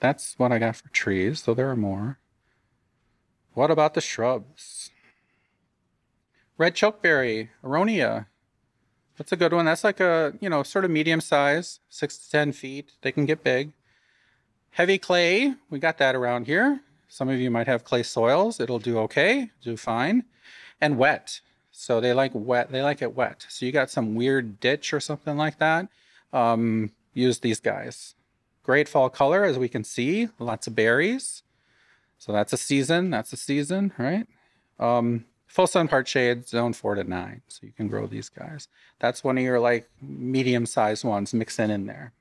That's what I got for trees, though there are more. What about the shrubs? Red chokeberry, Aronia. That's a good one. That's like a, sort of medium size, 6 to 10 feet. They can get big. Heavy clay, we got that around here. Some of you might have clay soils. It'll do okay, do fine. And wet. So they like wet. They like it wet. So you got some weird ditch or something like that. Use these guys. Great fall color, as we can see. Lots of berries. So that's a season. That's a season, right? Full sun part shade, zone 4 to 9. So you can grow these guys. That's one of your like medium sized ones. Mix in there.